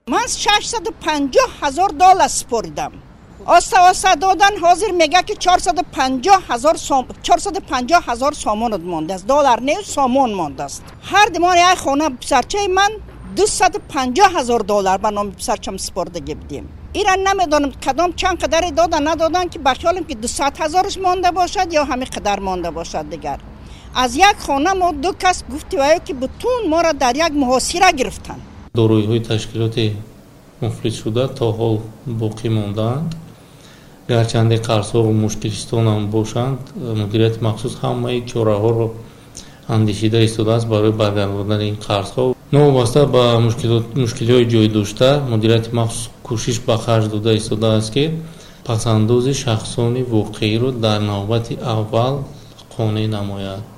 من $650,000 سپردم. آستا دادن حاضر میگه که 450,000 سامان مانده است. دلار نه سامان مانده است. هر دیمان یک خانه پسرچه من $250,000 به نام پسرچم سپردگی بدیم. ایران نمیدونم کدام چند قدر دادن ندادن که بخیالم که 200,000 مانده باشد یا همین قدر مانده باشد. دیگر از یک خانه ما 2 کس گفتی که بتون ما را در یک محاصره گرفتن. دارویی‌های تشکیلات مفلس شده تا حال باقی ماندند. گرچند قرض‌ها و مشکلستان هم باشند، مدیریت مخصوص همه چاره‌ها را اندیشیده ایستاده است برای برگرداندن این قرض‌ها. نوابسته به مشکلات جای داشته، مدیریت مخصوص کوشش به خرج داده ایستاده است که پس‌انداز شخصان واقعی را در نوبت اول قانع نماید.